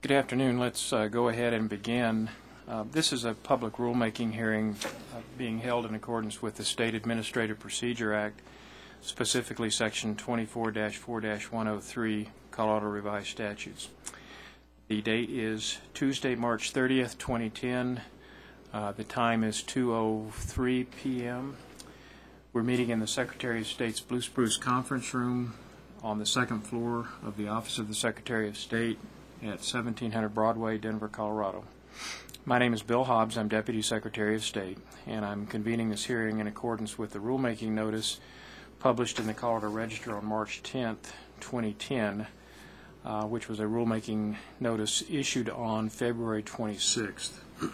Good afternoon. Let's go ahead and begin. This is a public rulemaking hearing being held in accordance with the State Administrative Procedure Act, specifically Section 24-4-103, Colorado Revised Statutes. The date is Tuesday, March 30th, 2010. The time is 2:03 p.m. We're meeting in the Secretary of State's Blue Spruce Conference Room on the second floor of the Office of the Secretary of State at 1700 Broadway, Denver, Colorado. My name is Bill Hobbs. I'm Deputy Secretary of State, and I'm convening this hearing in accordance with the rulemaking notice published in the Colorado Register on March 10th, 2010, which was a rulemaking notice issued on February 26th.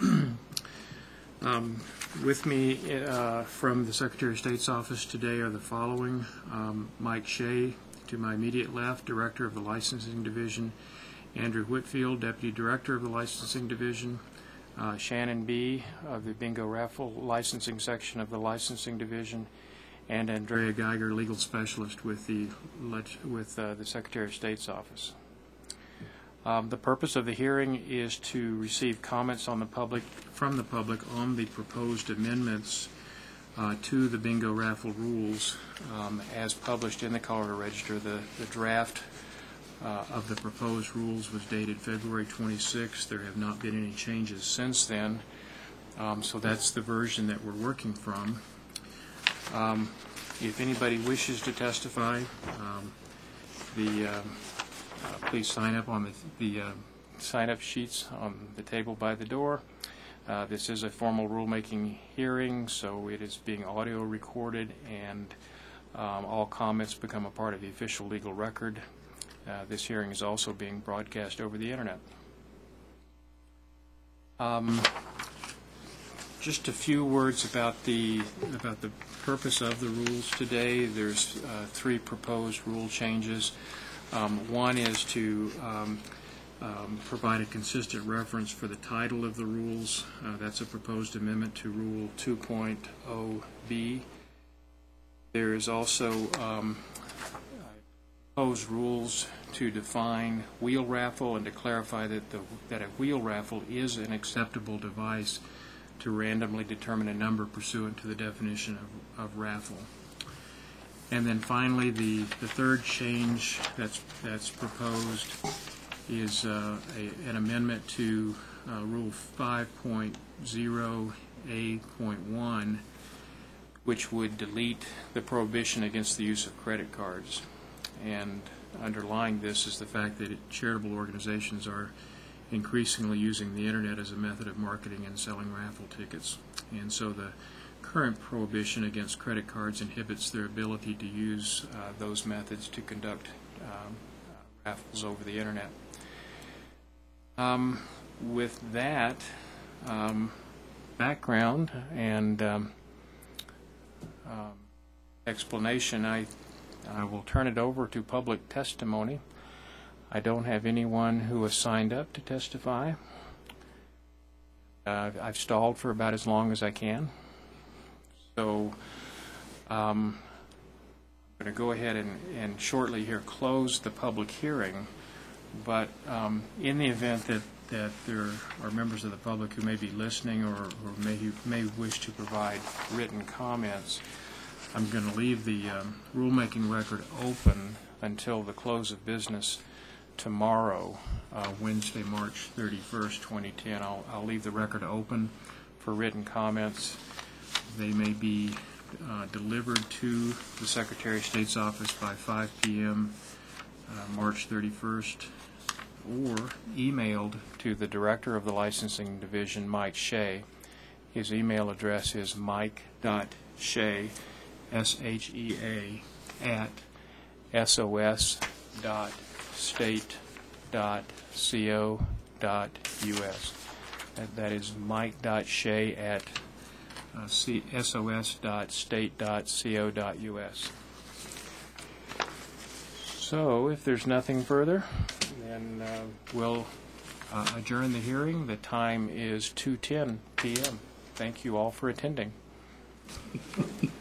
With me from the Secretary of State's office today are the following: Mike Shea, to my immediate left, Director of the Licensing Division; Andrew Whitfield, Deputy Director of the Licensing Division; Shannon B. of the Bingo Raffle Licensing Section of the Licensing Division; and Andrea Geiger, Legal Specialist with the Secretary of State's office. The purpose of the hearing is to receive comments from the public on the proposed amendments to the Bingo Raffle rules as published in the Colorado Register. The draft of the proposed rules was dated February 26th. There have not been any changes since then, so that's the version that we're working from. If anybody wishes to testify, please sign up on the sign-up sheets on the table by the door. This is a formal rulemaking hearing, so it is being audio recorded, and all comments become a part of the official legal record. This hearing is also being broadcast over the Internet. Just a few words about the purpose of the rules today. There's three proposed rule changes. One is to provide a consistent reference for the title of the rules. That's a proposed amendment to Rule 2.0b. There is also proposed rules to define wheel raffle and to clarify that a wheel raffle is an acceptable device to randomly determine a number pursuant to the definition of raffle. And then finally, the third change that's proposed is an amendment to Rule 5.0A.1, which would delete the prohibition against the use of credit cards. And underlying this is the fact that charitable organizations are increasingly using the Internet as a method of marketing and selling raffle tickets. And so the current prohibition against credit cards inhibits their ability to use those methods to conduct raffles over the Internet. With that background and explanation, I will turn it over to public testimony. I don't have anyone who has signed up to testify. I've stalled for about as long as I can. So I'm going to go ahead and shortly here close the public hearing. But in the event that there are members of the public who may be listening or may wish to provide written comments, I'm going to leave the rulemaking record open until the close of business tomorrow, Wednesday, March 31st, 2010. I'll leave the record open for written comments. They may be delivered to the Secretary of State's office by 5 p.m. March 31st, or emailed to the Director of the Licensing Division, Mike Shea. His email address is mike.shea, S-H-E-A, at sos.state.co.us. That is mike.shea at sos.state.co.us. So, if there's nothing further, then we'll adjourn the hearing. The time is 2:10 p.m. Thank you all for attending.